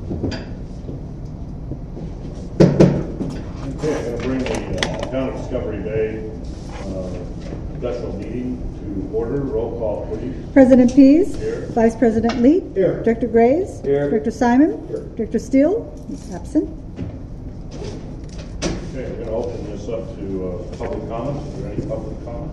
Okay, I'm going to bring the Town of Discovery Bay special meeting to order. Roll call, please. President Pease. Here. Vice President Lee. Here. Director Graves. Here. Director Simon. Here. Director Steele. He's absent. Okay, we're going to open this up to public comments. Is there any public comment?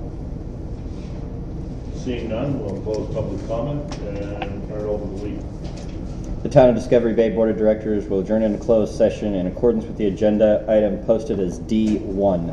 Seeing none, we'll close public comment and turn it over to Lee. The Town of Discovery Bay Board of Directors will adjourn into closed session in accordance with the agenda item posted as D1.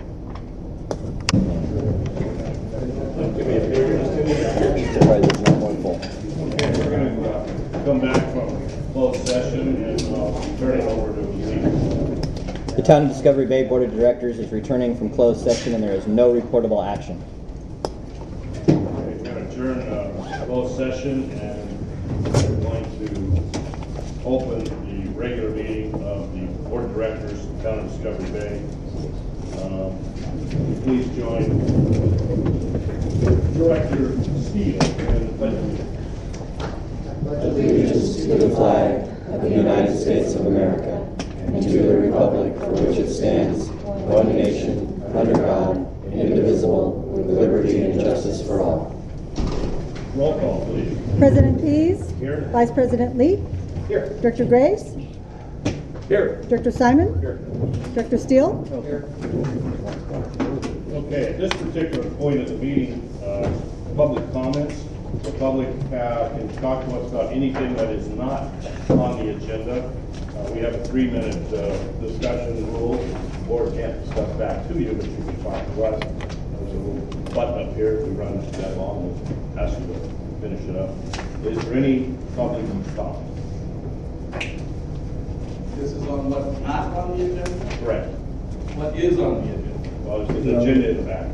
Okay, we're going to come back from closed session and turn it over to Lee. The Town of Discovery Bay Board of Directors is returning from closed session and there is no reportable action. Okay, we're going to adjourn closed session and we're going to open the regular meeting of the Board of Directors of the Town of Discovery Bay. Please join Director Steele in the pledge of allegiance to the flag of the United States of America and to the republic for which it stands, one nation, under God, indivisible, with liberty and justice for all. Roll call, please. President Pease. Here. Vice President Lee. Here. Director Graves. Here. Director Simon. Here. Director Steele. Here. Okay, at this particular point of the meeting, public comments. The public can talk to us about anything that is not on the agenda. We have a 3-minute discussion rule. The board can't discuss back to you, but you can talk to us. There's a little button up here. If we run that long, we'll ask you to finish it up. Is there any public comment? This is on what's not on the agenda? Correct. What is on the agenda? Well, there's an agenda in the back.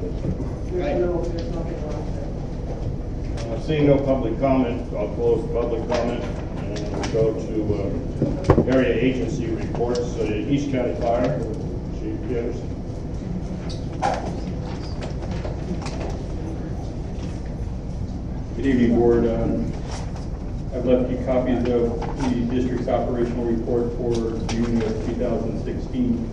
Seeing no public comment, I'll close the public comment and we'll go to area agency reports. East County Fire, Chief Gibbs. Good evening, Board. I've left you copies of the district's operational report for June of 2016.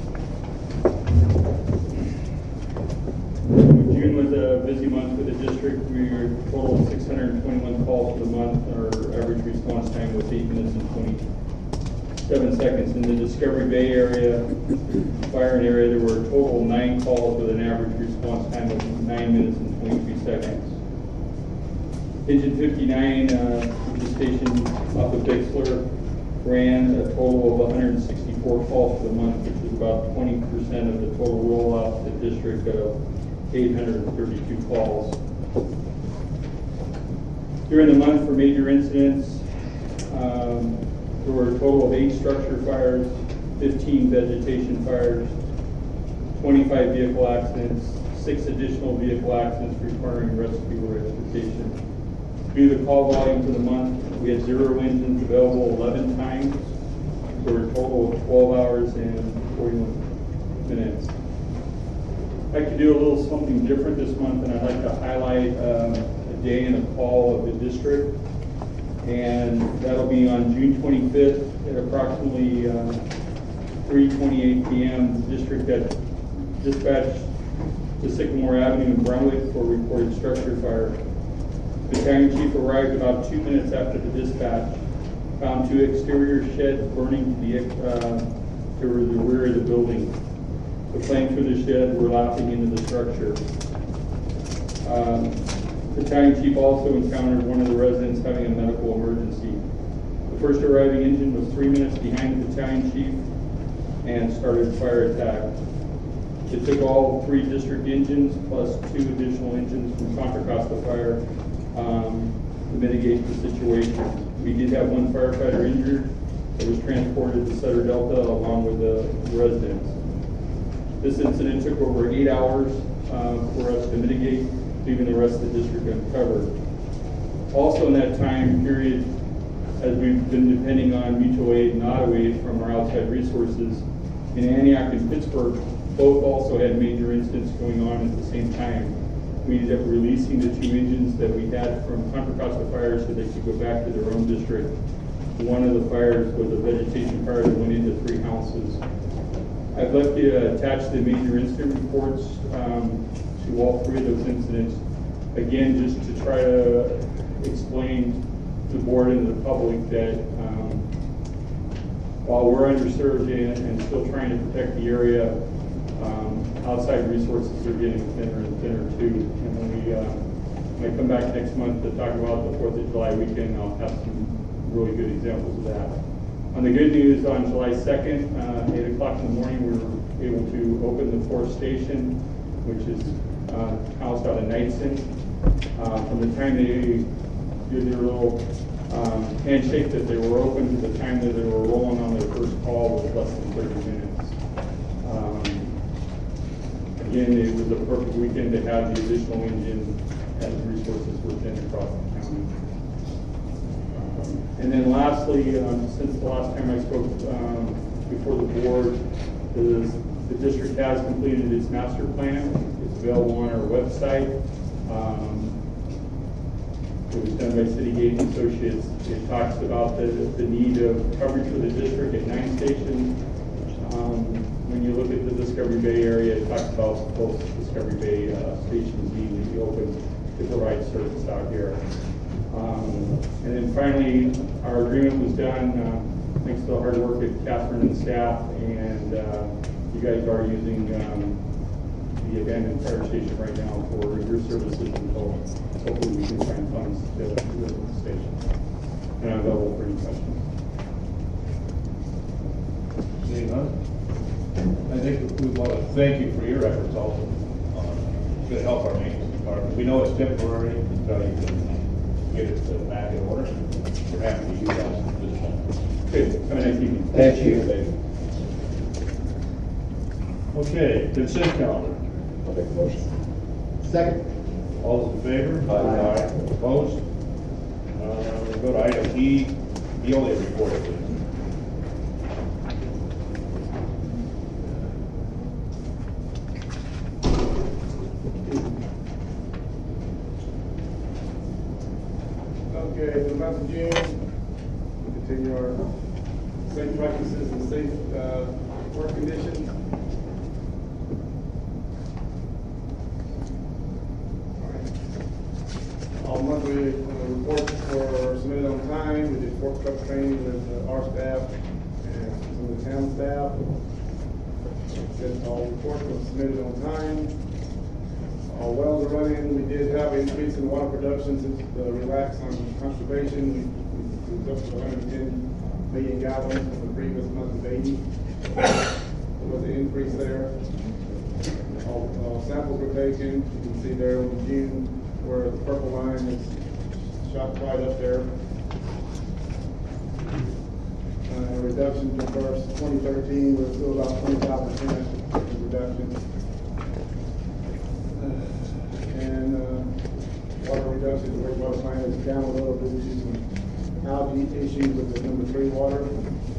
June was a busy month for the district. We were total of 621 calls for the month. Our average response time was 8 minutes and 27 seconds. In the Discovery Bay area, fire area, there were a total of 9 calls with an average response time of 9 minutes and 23 seconds. Engine 59, which is stationed off of Bixler, ran a total of 164 calls for the month, which is about 20% of the total rollout of the district of 832 calls. During the month for major incidents, there were a total of 8 structure fires, 15 vegetation fires, 25 vehicle accidents, 6 additional vehicle accidents requiring rescue or extrication. Due to the call volume for the month, we had 0 engines available 11 times, for a total of 12 hours and 41 minutes. I'd like to do a little something different this month, and I'd like to highlight a day in the call of the district, and that'll be on June 25th at approximately 3:28 p.m. The district got dispatched to Sycamore Avenue in Brunswick for a reported structure fire. The battalion chief arrived about 2 minutes after the dispatch, found 2 exterior sheds burning to the rear of the building. The flames through the shed were lapping into the structure. The battalion chief also encountered one of the residents having a medical emergency. The first arriving engine was 3 minutes behind the battalion chief and started a fire attack. It took all 3 district engines plus 2 additional engines from Contra Costa Fire to mitigate the situation. We did have 1 firefighter injured that was transported to Sutter Delta along with the residents. This incident took over 8 hours for us to mitigate, leaving the rest of the district uncovered. Also in that time period, as we've been depending on mutual aid and auto aid from our outside resources, in Antioch and Pittsburgh, both also had major incidents going on at the same time. We ended up releasing the 2 engines that we had from Contra Costa Fire so they could go back to their own district One of the fires was a vegetation fire that went into 3 houses. I've left you attached the major incident reports to all 3 of those incidents. Again, just to try to explain to the board and the public that while we're underserved and still trying to protect the area, outside resources are getting thinner and thinner too. And when I come back next month to talk about the 4th of July weekend, I'll have some really good examples of that. On the good news, on July 2nd, 8 o'clock in the morning, we were able to open the 4th station, which is housed out of Knightson. From the time they did their little handshake that they were open to the time that they were rolling on their first call was less than 30 minutes. Again, it was a perfect weekend to have the additional engine as resources were thin across the county. And then lastly, since the last time I spoke before the board, the district has completed its master plan. It's available on our website. It was done by City Gate and Associates. It talks about the need of coverage for the district at 9 stations. When you look at the Discovery Bay area, it talks about both Discovery Bay stations needing to be open to provide service out here. And then finally, our agreement was done thanks to the hard work of Catherine and staff, and you guys are using the abandoned fire station right now for your services until hopefully we can find funds to build the station. And I'm available for any questions. Seeing none? I think we want to thank you for your efforts also to help our maintenance department. We know it's temporary until you can get it back in order. We're happy to use that this time. Okay, have a nice evening. Thank you. Okay, consent calendar. I'll make a motion. Second. All those in favor? Aye. Opposed? We'll go to item E, Veolia report, please. Okay, for the month of June, we continue our safe practices and safe work conditions. All monthly reports were submitted on time. We did fork truck training with our staff and some of the town staff. Said all reports were submitted on time. All wells are running. We did have an increase in water production since the relax on conservation. We was up to 110 million gallons from the previous month of 80. There was an increase there. All samples were taken. You can see there in June where the purple line is shot right up there. Reduction from first 2013 was still about 25% reduction. And water reduction, the wastewater plant is down a little due to some algae issues with the number 3 water.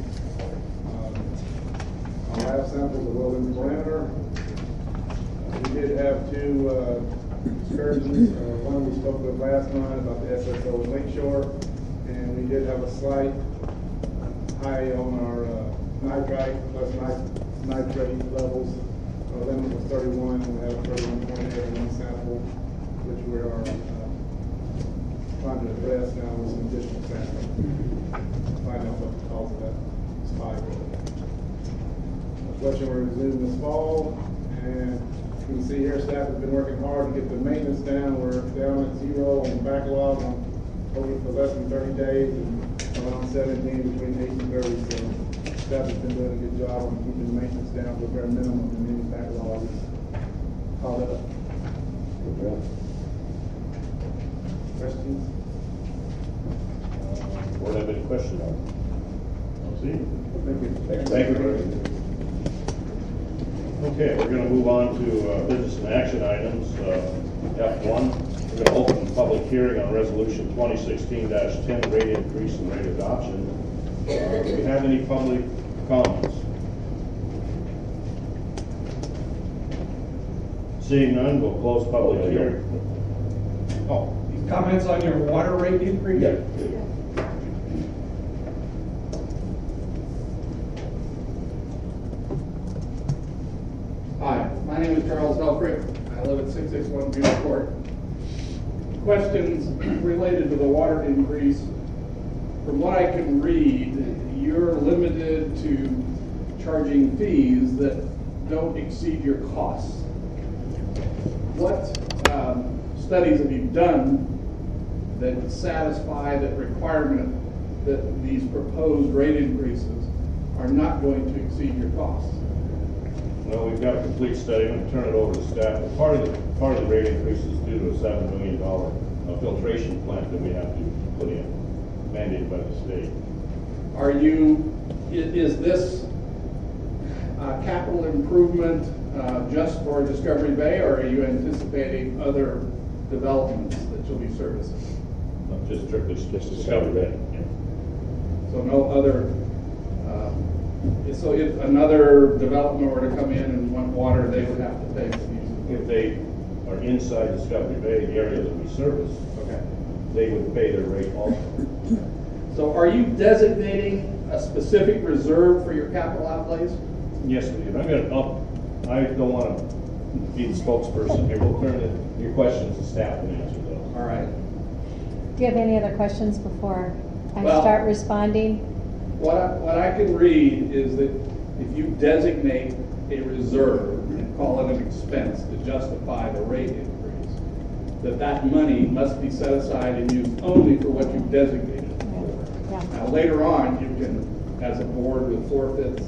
Our lab sample, the Weldon parameter. We did have 2 excursions. One we spoke with last month about the SSO Lakeshore, and we did have a slight high on our nitrite plus nitrate levels. Our limit was 31, and we have a 31.8 in one sample, which we are trying to address now with some additional sampling. Find out what the cause of that spike was. Flushing will resume this fall, and you can see here staff has been working hard to get the maintenance down. We're down at 0 on backlog on over for less than 30 days and around 17 between 8 and 30. So staff has been doing a good job on keeping the maintenance down to a bare minimum, and any backlog is caught up. Good job. Questions? Board have any questions on it? I'll see. Thank you. Thank you. Okay, we're going to move on to business and action items. F1, we're going to open the public hearing on resolution 2016-10, rate increase and rate adoption. Do we have any public comments? Seeing none, we'll close public hearing. Oh, Comments on your water rate increase? yeah. Charles Helfrich. I live at 661 Butte Court. Questions related to the water increase. From what I can read, you're limited to charging fees that don't exceed your costs. What studies have you done that satisfy that requirement that these proposed rate increases are not going to exceed your costs? Well, we've got a complete study. I'm going to turn it over to staff. But part of the rate increase is due to a $7 million filtration plant that we have to put in, mandated by the state. Is this capital improvement just for Discovery Bay, or are you anticipating other developments that you'll be servicing? Not just strictly Discovery Bay. Yeah. So no other, so if another development were to come in and want water, they would have to pay for these? If they are inside Discovery Bay, the area that we service, Okay. they would pay their rate also. So are you designating a specific reserve for your capital outlays? Yes, we do. I don't want to be the spokesperson here. We'll turn your questions to staff and answer those. All right. Do you have any other questions before I Well- start responding? What I can read is that if you designate a reserve and call it an expense to justify the rate increase, that money must be set aside and used only for what you've designated it for. Yeah. Now, later on, you can, as a board with forfeits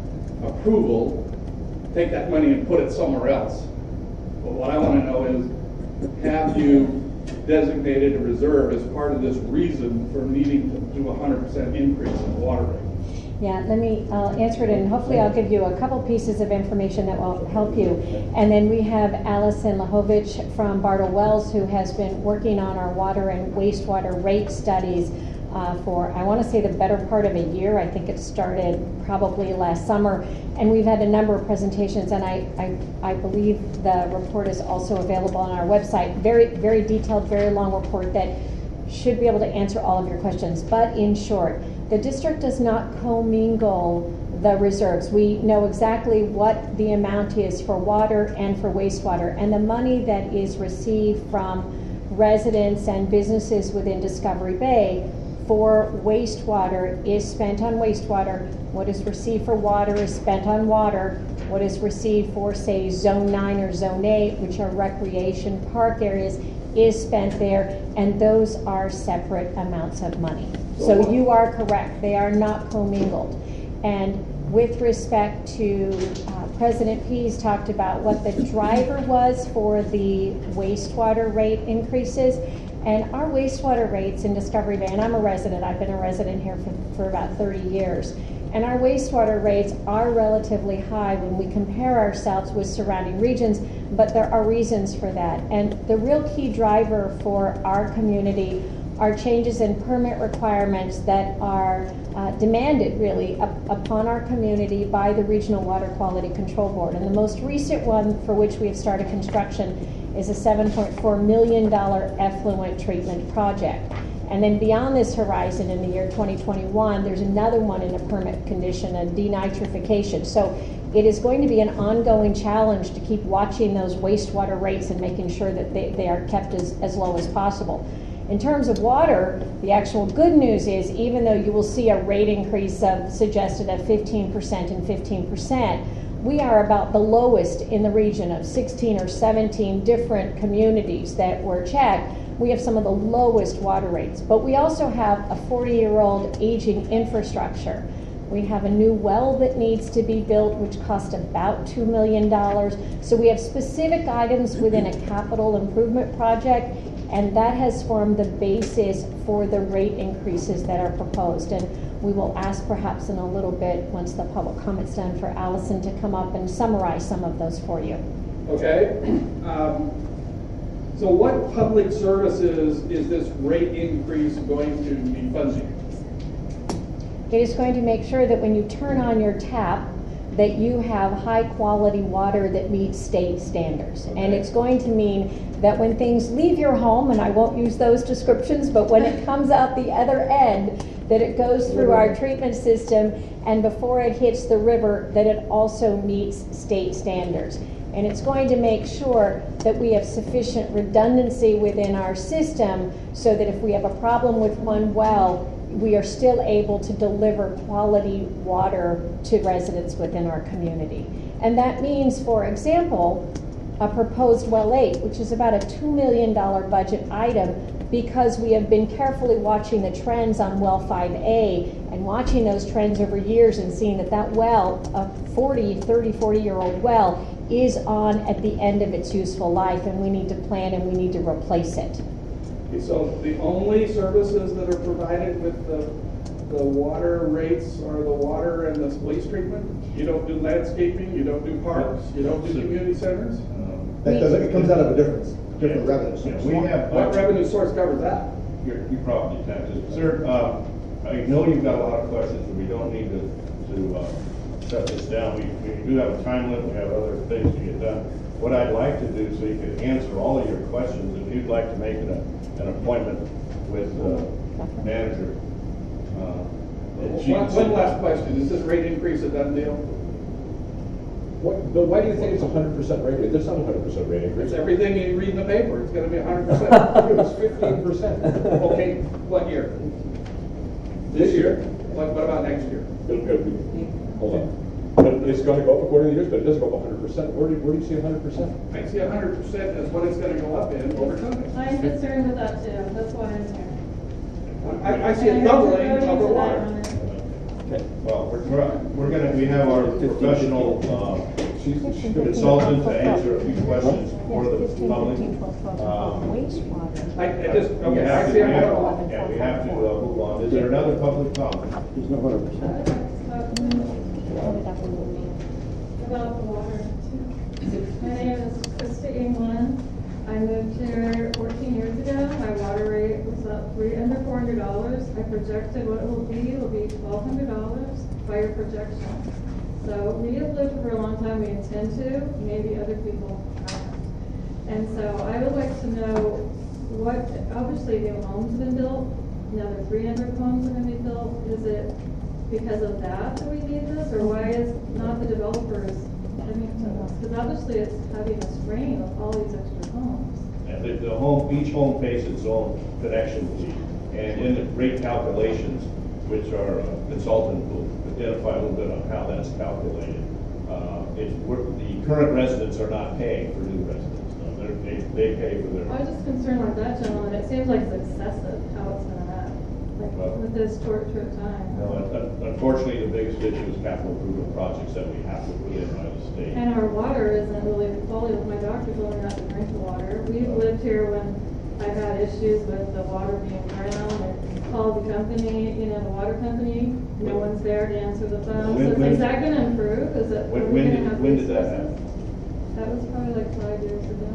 approval, take that money and put it somewhere else. But what I want to know is, have you designated a reserve as part of this reason for needing to do a 100% increase in the water rate? Yeah, I'll answer it, and hopefully I'll give you a couple pieces of information that will help you. And then we have Allison Lahovich from Bartle Wells, who has been working on our water and wastewater rate studies for, I want to say, the better part of a year. I think it started probably last summer. And we've had a number of presentations, and I believe the report is also available on our website. Very, very detailed, very long report that should be able to answer all of your questions. But in short, the district does not commingle the reserves. We know exactly what the amount is for water and for wastewater, and the money that is received from residents and businesses within Discovery Bay for wastewater is spent on wastewater. What is received for water is spent on water. What is received for, say, Zone 9 or Zone 8, which are recreation park areas, is spent there, and those are separate amounts of money. So you are correct. They are not commingled. And with respect to President Pease talked about what the driver was for the wastewater rate increases. And our wastewater rates in Discovery Bay, and I'm a resident, I've been a resident here for about 30 years, and our wastewater rates are relatively high when we compare ourselves with surrounding regions, but there are reasons for that. And the real key driver for our community are changes in permit requirements that are demanded really upon our community by the Regional Water Quality Control Board. And the most recent one for which we have started construction is a $7.4 million effluent treatment project. And then beyond this horizon in the year 2021, there's another one in a permit condition, a denitrification. So it is going to be an ongoing challenge to keep watching those wastewater rates and making sure that they are kept as low as possible. In terms of water, the actual good news is, even though you will see a rate increase suggested of 15% and 15%, we are about the lowest in the region of 16 or 17 different communities that were checked. We have some of the lowest water rates, but we also have a 40-year-old aging infrastructure. We have a new well that needs to be built, which cost about $2 million. So we have specific items within a capital improvement project, and that has formed the basis for the rate increases that are proposed. And we will ask perhaps in a little bit, once the public comment's done, for Allison to come up and summarize some of those for you. Okay. So what public services is this rate increase going to be funding? It is going to make sure that when you turn on your tap, that you have high quality water that meets state standards. Okay. And it's going to mean that when things leave your home, and I won't use those descriptions, but when it comes out the other end, that it goes through our treatment system, and before it hits the river, that it also meets state standards. And it's going to make sure that we have sufficient redundancy within our system so that if we have a problem with one well, we are still able to deliver quality water to residents within our community. And that means, for example, a proposed well 8, which is about a $2 million budget item, because we have been carefully watching the trends on well 5A and watching those trends over years and seeing that that well, a 40-year-old well, is on at the end of its useful life, and we need to plan and we need to replace it. So the only services that are provided with the water rates are the water and the waste treatment? You don't do landscaping, you don't do parks, you don't do community centers? It comes out of a different revenue source. We have. What revenue source covers that? Your property taxes. Sir, I know you've got a lot of questions, and we don't need to shut this down. We do have a time limit, we have other things to get done. What I'd like to do, so you can answer all of your questions, if you'd like to make an appointment with the manager. One last question, is this rate increase a done deal? But why do you think it's 100% rate? There's not a 100% rate increase. It's everything you read in the paper, it's gonna be 100%. It was 15%. Okay, what year? This year? What about next year? Hold on. But it's going to go up according to years, but it doesn't go up 100%. Where do you see 100%? I see 100% as what it's gonna go up in over time. I'm concerned with that too, that's why I'm here. I see a doubling of the water. Well, we have our professional consultant to answer a few questions for the public. We have to move on. Is there another public comment? There's no 100%. About the water. My name is Krista England. I moved here 14 years ago. My water rate was up under $400. I projected what it will be $1,200 by your projection. So we have lived for a long time. We intend to. Maybe other people haven't. And so I would like to know what, obviously new homes have been built. Another 300 homes are going to be built. Is it because of that we need this, or why is not the developers coming to us? Because obviously it's having a strain of all these extra homes. And each home pays its own connection fee, and in the rate calculations, which our consultant will identify a little bit on how that's calculated. The current residents are not paying for new residents. No, they pay for their. I was just concerned like that, gentlemen. It seems like it's excessive how it's going to act, with this short time. No, unfortunately, the biggest issue is capital improvement projects that we have to put in by the state. And our water isn't really the quality. My doctor told me not to drink the water. We've lived here when I've had issues with the water being brown, and called the company, the water company. No one's there to answer the phone. Is that going to improve? Is it? When did that happen? That was probably like 5 years ago.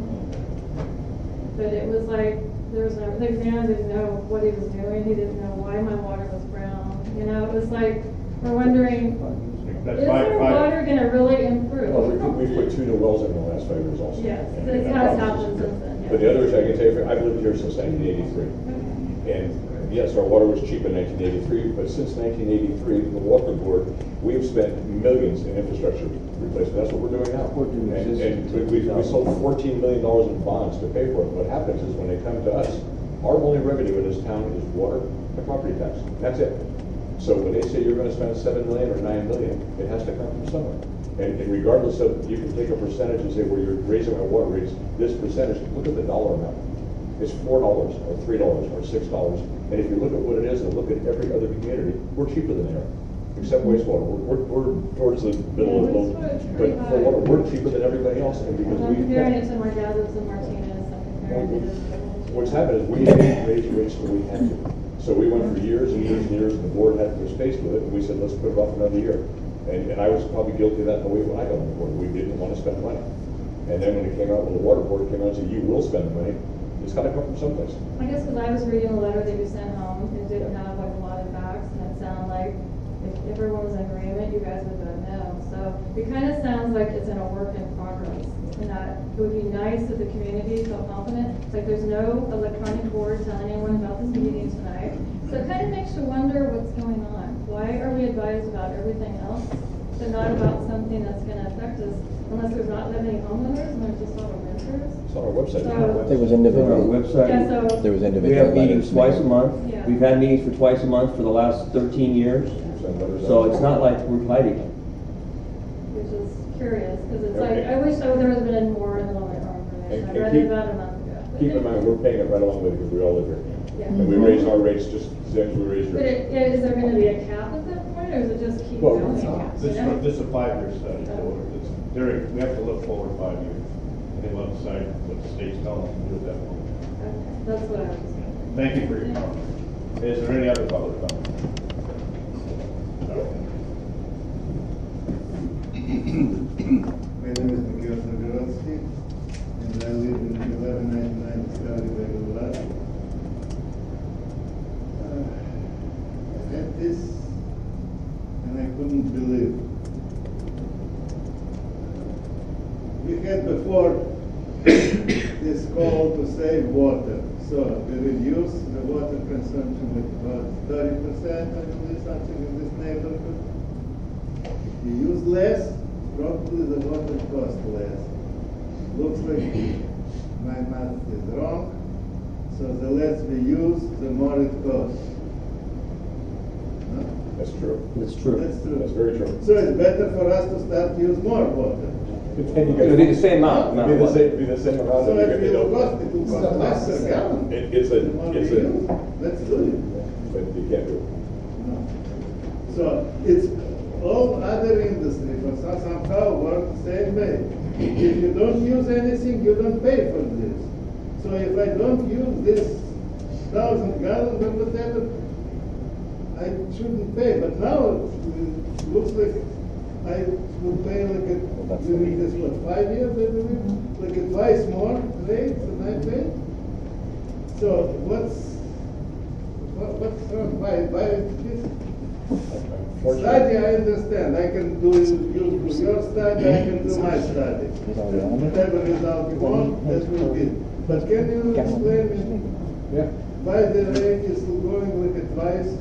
But it was like, the examiner didn't know what he was doing. He didn't know why my water was brown. It was like, we're wondering, is our water going to really improve? Well, we've put 2 new wells in the last 5 years also. Yes, it has happened since then. Yes. But the other issue I can tell you, I've lived here since 1983. And yes, our water was cheap in 1983, but since 1983, the Water Board, we've spent millions in infrastructure replacement. That's what we're doing now. And we sold $14 million in bonds to pay for it. What happens is when they come to us, our only revenue in this town is water and property tax. That's it. So when they say you're going to spend $7 million or $9 million, it has to come from somewhere. And regardless of, you can take a percentage and say, well, you're raising our water rates, this percentage, look at the dollar amount. It's $4 or $3 or $6. And if you look at what it is and look at every other community, we're cheaper than they are. Except wastewater. We're towards the middle of the load. But for water, we're cheaper than everybody else. And because I'm comparing it to my dad lives in Martinez. What's happened is we didn't raise rates when we had to. So we went for years and years and years, and the board had to face with it, and we said, let's put it off another year. And I was probably guilty of that in the way when I got on the board. We didn't want to spend the money. And then when it came out, when the water board came out and said, you will spend the money, it's got to come from someplace. I guess because I was reading the letter that you sent home, it didn't have like a lot of facts, and it sounded like if everyone was in agreement, you guys would vote no. So it kind of sounds like it's in a work in progress, and that it would be nice if the community felt confident. It's like there's no electronic board telling anyone about this meeting tonight. So it kind of makes you wonder what's going on. Why are we advised about everything else so not about something that's gonna affect us unless there's not that many homeowners and there's just a lot of renters. It's on our website. So- There was On our individual. website. Yeah, so. There was We individual have meetings letters. twice a month. Yeah. We've had meetings for twice a month for the last 13 years. So it's not like we're hiding it. Which is curious, because it's Okay. like, I wish there would have been more in the lower information. And I read keep- it about a month ago. But Keep in it- mind, we're paying it right along with it because we all live here. Yeah. And we raise our rates just the same as we raise But yours. yeah, is there gonna be a cap at that point, or is it just keep Well, going? it's This You know? is a 5-year study, so it's very, we have to look forward 5 years. And then we'll decide what the state's telling us to do at that point. Okay, that's what I was saying. Thank you for your comment. Is there any other public comment? No. My name is Mikhail Zagorodski, and I live in 1199 Discovery Bay Boulevard. I had this, and I couldn't believe. We had before this call to save water, so we reduce the water consumption with about 30%, I believe, something in this neighborhood. If you use less, probably the water costs less. Looks like my math is wrong, so the less we use, the more it costs. No? That's true. It's true. That's true. That's very true. So it's better for us to start to use more water. But then you It'll be the same amount. Be the same, be the same amount. So and if you it get will the- cost, it will cost less per gallon. It's The more we use, a, let's do it. but you can't do it. No. So it's all other industry, but somehow work the same way. If you don't use anything, you don't pay for this. So if I don't use this 1,000 gallons or whatever, I shouldn't pay. But now it looks like I will pay like during this, 5 years, I believe, like twice more rate than I pay. So what's wrong? Why this? Study, I understand. I can do your study, I can do my study. Whatever result you want, that will be. But can you explain me why the rate is going like twice?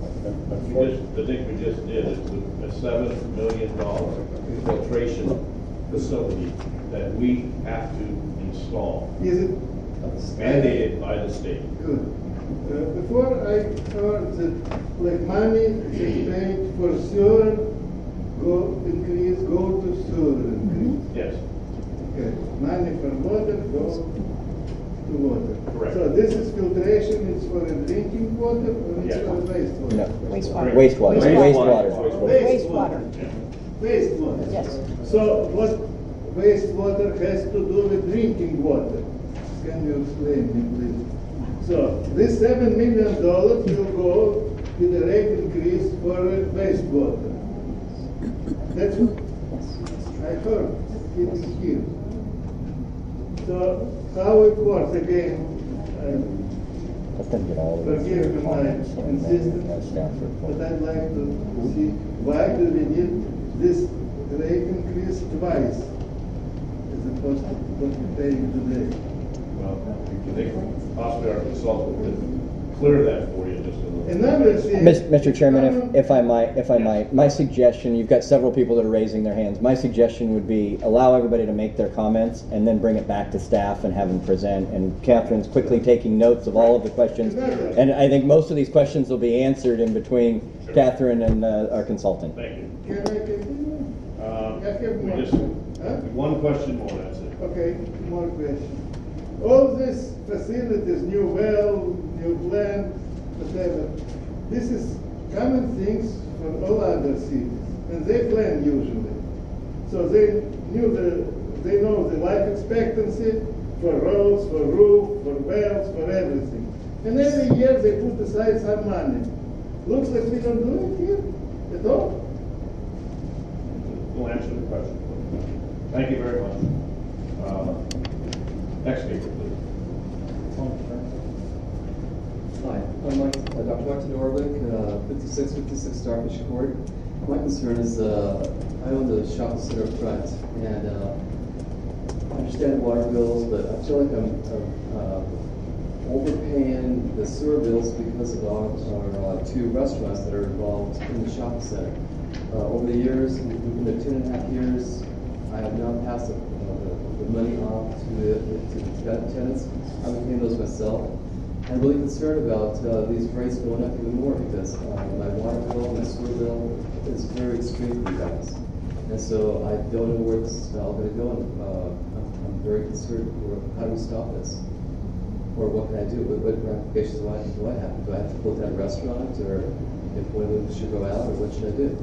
The thing we just did is a $7 million filtration facility that we have to install, Is it mandated by the state. good? Before I heard that like money is paid for sewer, go to sewer increase. Yes, Okay, money for water, go to water. Correct. So this is filtration, it's for drinking water or it's Yes. for wastewater? No. Wastewater. Wastewater. Wastewater. Wastewater. Wastewater. Yes. So what wastewater has to do with drinking water? Can you explain me, please? So this $7 million will go with the rate increase for wastewater. That's what I heard. It is here. So how it works again? Let them get all of this. Forgive me my insistence, but I'd like to see why do we need this rate increase twice as opposed to what we're paying today? well, I think possibly our consultant could clear that for you just a little. Another thing. Mr. Chairman, if I might, my suggestion, you've got several people that are raising their hands. My suggestion would be allow everybody to make their comments and then bring it back to staff and have them present. And Catherine's quickly taking notes of all of the questions. And I think most of these questions will be answered in between Catherine and our consultant. Thank you. Can I continue? I have We more. just, one question more, that's it. Okay, more question. All these facilities, new well, new plant, whatever, this is common things for all other cities, and they plan usually. So they know the life expectancy for roads, for roof, for wells, for everything. And every year they put aside some money. Looks like we don't do it here at all. We'll answer the question. Thank you very much. Next speaker, please. Hi, I'm Dr. Martin Orlick, 5656 Starfish Court. My concern is I own the shopping center up front, and I understand water bills, but I feel like I'm overpaying the sewer bills because of our two restaurants that are involved in the shopping center. Over the years, in the 2.5 years, I have now passed the money off to the tenants. I'm paying those myself. I'm really concerned about these rates going up even more because my water bill, my sewer bill is very extreme for you guys. And so I don't know where this is all going to go. I'm very concerned. How do we stop this? Or what can I do? What ramifications do I have? Do I have to close down a restaurant, or if one of them should go out, or what should I do?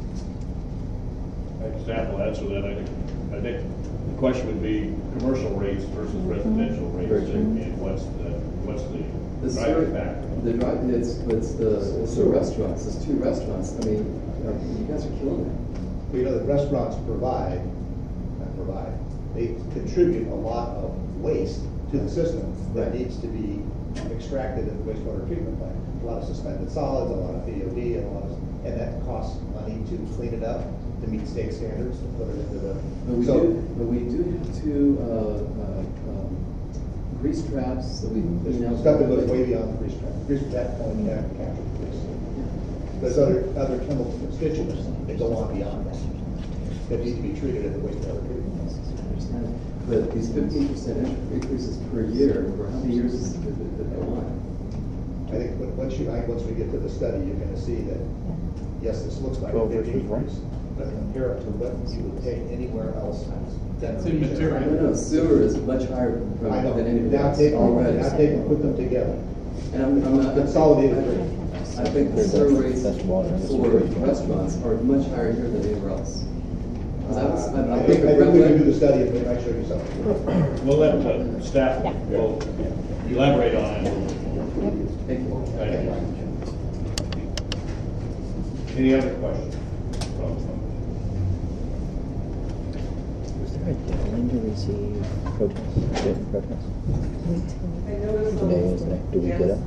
Staff will answer that. I think the question would be commercial rates versus residential rates, and what's the driving factor? It's the restaurants. There's two restaurants. I mean, you guys are killing me. Well, you know, the restaurants they contribute a lot of waste to the system that needs to be extracted at the wastewater treatment plant. A lot of suspended solids, a lot of VOD, and that costs money to clean it up, to meet state standards, to put it into the. But we do have two grease traps that we clean out. Stuff that goes way beyond the grease trap. Grease trap only can capture grease. There's other chemical constituents that go on beyond that, that need to be treated at the wastewater treatment plant. But these 15% increases per year, for how many years is it that they want? I think once we get to the study, you're going to see that, yes, this looks like a big increase, but compared to what you would pay anywhere else. That's immaterial. No, sewer is much higher I know. than anything Now else take already. and put them together. And I'm not Consolidated rate. I think the sewer rates for restaurants are much higher here than anywhere else. I think we can do the study and then I show you something. We'll let staff will elaborate on it. Thank you. Thank you. Any other questions? Was there a deadline to receive written protests? I noticed on Today, isn't it? Do we get it?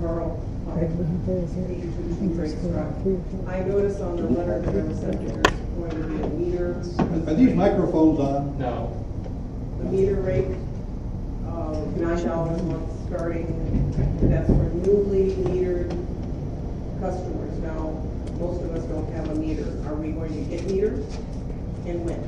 I noticed on the letter that I was sent, there's going to be a meter. Are these microphones on? No. The meter rate, $9 a month starting, and that's for newly metered customers. Now, most of us don't have a meter. Are we going to get meters? And when?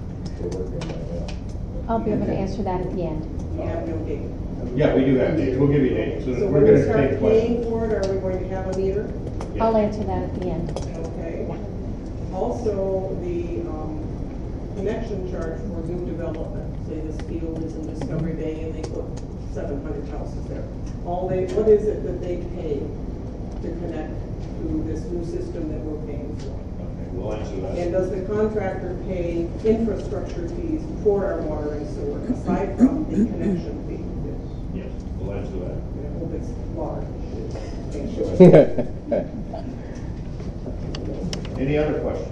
I'll be able to answer that at the end. We have no date. Yeah, we do have dates. We'll give you dates. So So we're when going we to start take paying questions. for it, are we going to have a meter? I'll answer that at the end. Okay. Also, the connection charge for new development, say this field is in Discovery Bay and they put 700 houses there. What is it that they pay to connect to this new system that we're paying for? Okay, we'll answer that. And does the contractor pay infrastructure fees for our water and sewer, aside from the connection fee? Yes, we'll answer that. I hope it's water. Thank you. Any other questions?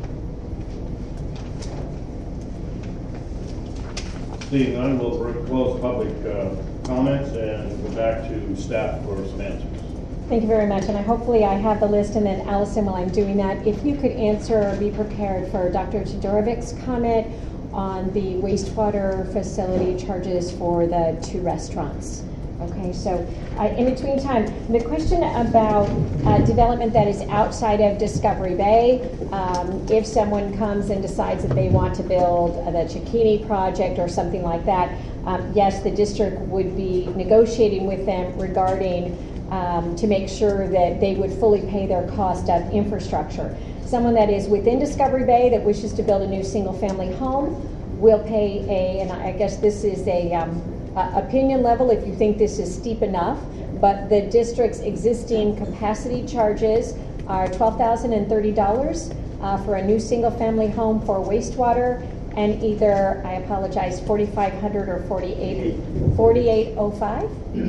Seeing none, we'll close public comments and go back to staff for some answers. Thank you very much, and hopefully I have the list, and then Allison, while I'm doing that, if you could answer or be prepared for Dr. Todorovic's comment on the wastewater facility charges for the two restaurants. Okay, so in between time, the question about development that is outside of Discovery Bay, if someone comes and decides that they want to build the Chikini project or something like that, yes, the district would be negotiating with them regarding to make sure that they would fully pay their cost of infrastructure. Someone that is within Discovery Bay that wishes to build a new single-family home will pay and I guess this is a opinion level if you think this is steep enough, but the district's existing capacity charges are $12,030 for a new single-family home for wastewater, and either, I apologize, $4,500 or $4,805?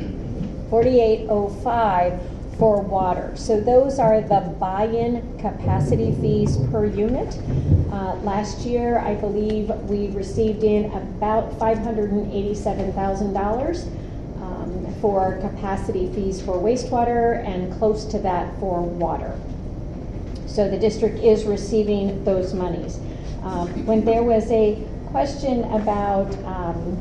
$4,805 for water. So those are the buy-in capacity fees per unit. Last year, I believe we received in about $587,000 for capacity fees for wastewater and close to that for water. So the district is receiving those monies. When there was a question about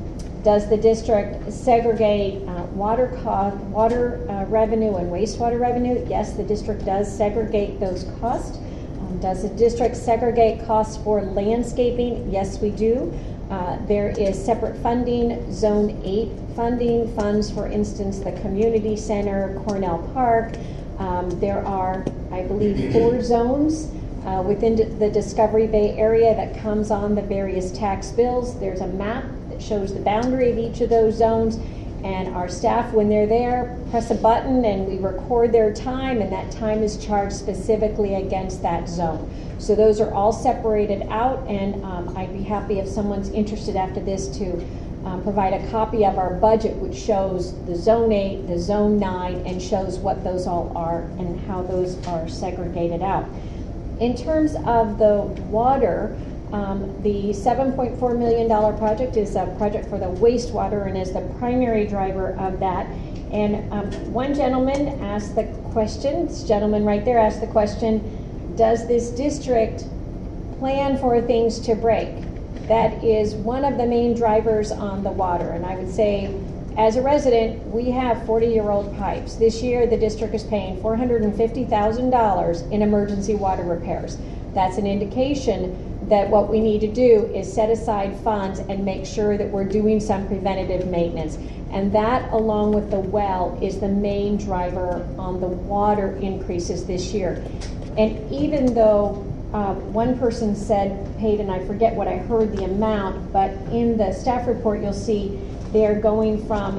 Does the district segregate water revenue and wastewater revenue? Yes, the district does segregate those costs. Does the district segregate costs for landscaping? Yes, we do. There is separate funding, Zone 8 funding, funds, for instance, the community center, Cornell Park. There are, I believe, 4 zones within the Discovery Bay area that comes on the various tax bills. There's a map that shows the boundary of each of those zones, and our staff, when they're there, press a button and we record their time, and that time is charged specifically against that zone. So those are all separated out, and I'd be happy if someone's interested after this to provide a copy of our budget, which shows the Zone 8, the Zone 9, and shows what those all are and how those are segregated out. In terms of the water, the $7.4 million project is a project for the wastewater and is the primary driver of that. And one gentleman asked the question, this gentleman right there asked the question, does this district plan for things to break? That is one of the main drivers on the water. And I would say, as a resident, we have 40-year-old pipes. This year, the district is paying $450,000 in emergency water repairs. That's an indication that what we need to do is set aside funds and make sure that we're doing some preventative maintenance. And that, along with the well, is the main driver on the water increases this year. And even though one person paid, and I forget what I heard the amount, but in the staff report you'll see they're going from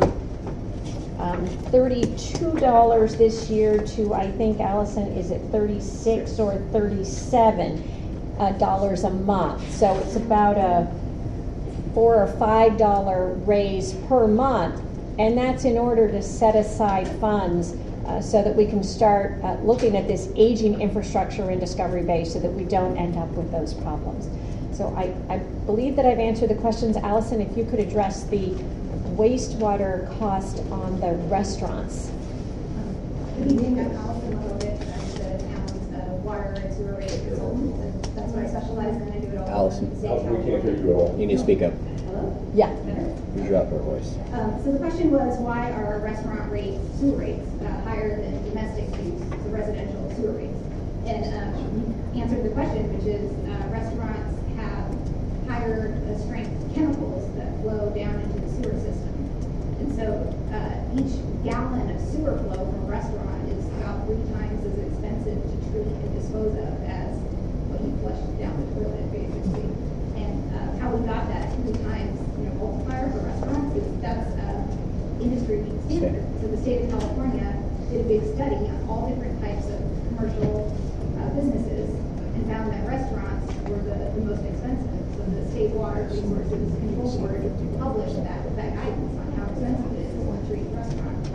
$32 this year to, I think, Allison, is it $36 or $37 a month? So it's about a $4 or $5 raise per month, and that's in order to set aside funds so that we can start looking at this aging infrastructure in Discovery Bay so that we don't end up with those problems. So I believe that I've answered the questions. Allison, if you could address the wastewater cost on the restaurants. Good evening, I'm Allison Lehovich. I'm the town's water and sewer rate consultant, and that's what I specialize in. I do it all. Allison, in the state of we can't hear California. you at all. you need to speak up. Hello? Yeah. Better? You dropped our voice. So the question was, why are restaurant rates, sewer rates, higher than domestic use, so residential sewer rates? And you answered the question, which is restaurants have higher strength chemicals that flow down into the sewer system. And so each gallon of sewer flow from a restaurant is about 3 times as expensive to treat and dispose of as what you flush down the toilet, basically. And how we got that 3 times multiplier for restaurants is that's industry standard. So the state of California did a big study on all different types of commercial businesses and found that restaurants were the most expensive. So the State Water Resources Control Board published that guidance on how expensive it is to treat restaurants.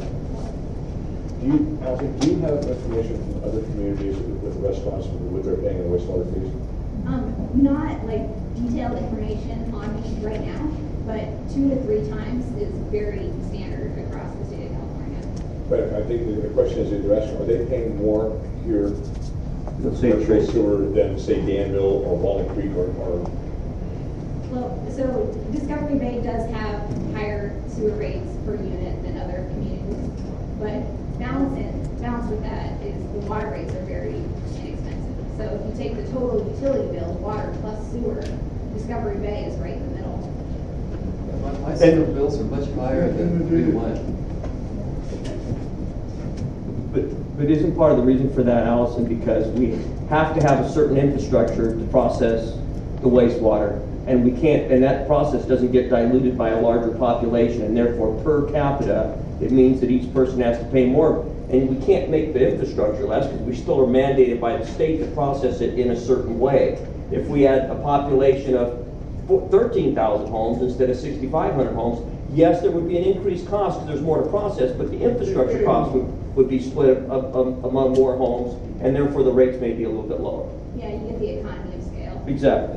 Do you have information from other communities with restaurants with their paying the wastewater fees? Not like detailed information on me right now, but 2 to 3 times is very standard across the state of California. But I think the question is, the restaurant, are they paying more here Let's say commercial sewer than, say, Danville or Walnut Creek or Well, so Discovery Bay does have higher sewer rates per unit than other communities, but balance with that is the water rates are very inexpensive. So if you take the total utility bill, water plus sewer, Discovery Bay is right in the middle. My sewer bills are much higher than 3 to 1. But isn't part of the reason for that, Allison, because we have to have a certain infrastructure to process the wastewater, and we can't, and that process doesn't get diluted by a larger population, and therefore per capita, it means that each person has to pay more. And we can't make the infrastructure less because we still are mandated by the state to process it in a certain way. If we had a population of 13,000 homes instead of 6,500 homes, yes, there would be an increased cost because there's more to process, but the infrastructure cost would be split among more homes, and therefore the rates may be a little bit lower. Yeah, you get the economy of scale. Exactly.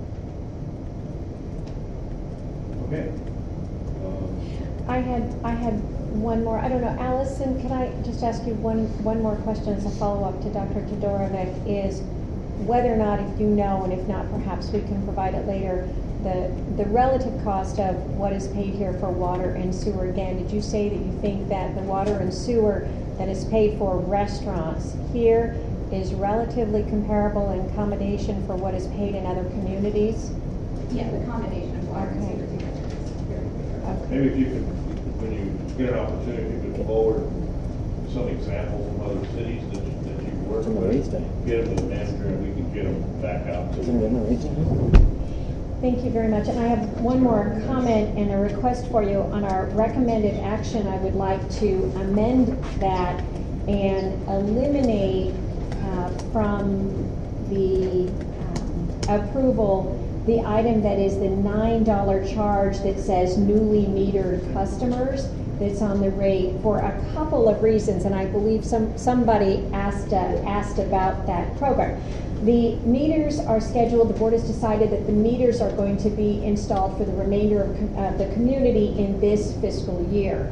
Okay. I had one more. I don't know, Allison, can I just ask you one more question as a follow-up to Dr. Todorovic, is whether or not, if you know, and if not, perhaps we can provide it later, the relative cost of what is paid here for water and sewer, again, did you say that you think that the water and sewer that is paid for restaurants here is relatively comparable in combination for what is paid in other communities? Yeah, the combination of water and Okay. sewer together is very comparable. Maybe if you could, when you get an opportunity, you could forward some examples of other cities that you've worked It's in the with. rates day. Get them to the manager and we can get them back out to. It's in the rates. Thank you very much. And I have one more comment and a request for you. On our recommended action, I would like to amend that and eliminate from the approval the item that is the $9 charge that says newly metered customers that's on the rate for a couple of reasons, and I believe somebody asked about that program. The meters are scheduled, the board has decided that the meters are going to be installed for the remainder of the community in this fiscal year.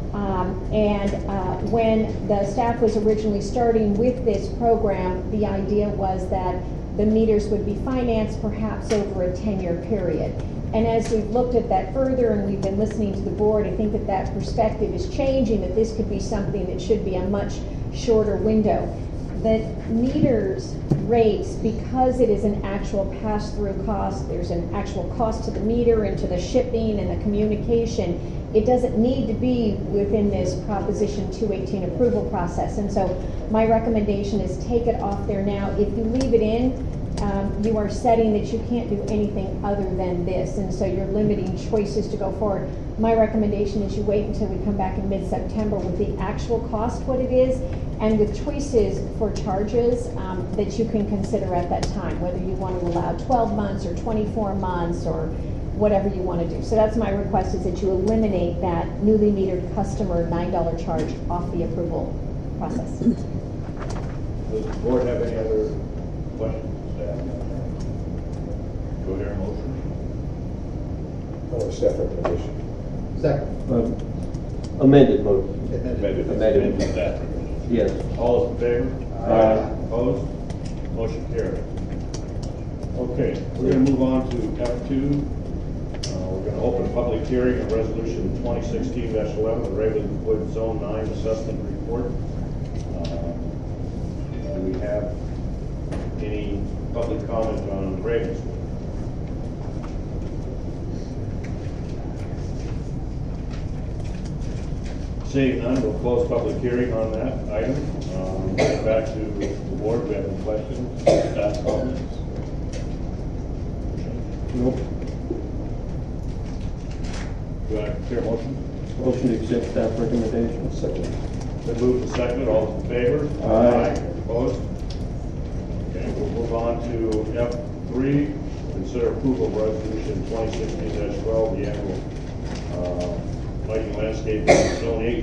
When the staff was originally starting with this program, the idea was that the meters would be financed perhaps over a 10-year period. And as we've looked at that further and we've been listening to the board, I think that that perspective is changing, that this could be something that should be a much shorter window. The meters rates, because it is an actual pass-through cost, there's an actual cost to the meter and to the shipping and the communication, it doesn't need to be within this Proposition 218 approval process. And so my recommendation is take it off there now. If you leave it in, you are setting that you can't do anything other than this, and so you're limiting choices to go forward. My recommendation is you wait until we come back in mid-September with the actual cost, what it is, and with choices for charges that you can consider at that time, whether you want to allow 12 months or 24 months or whatever you want to do. So that's my request, is that you eliminate that newly metered customer $9 charge off the approval process. Does the board have any other questions? Do I hear a motion? Staff recommendation. Second. Amended motion. Amended staff recommendation. Yes. All those in favor? Aye. Opposed? Motion carried. Okay, we're going to move on to F2. We're going to open a public hearing on Resolution 2016-11, the Ravenwood Zone 9 Assessment Report. Do we have any public comment on Ravenswood? Seeing none, we'll close public hearing on that item. Get back to the board. Do we have any questions? Staff comments? Nope. Do I hear a motion? Motion to accept staff recommendation. Second. Been moved to second. All those in favor? Aye. Opposed? Okay, we'll move on to F3. Consider approval of resolution 2016-12, the annual lighting landscape zone 8.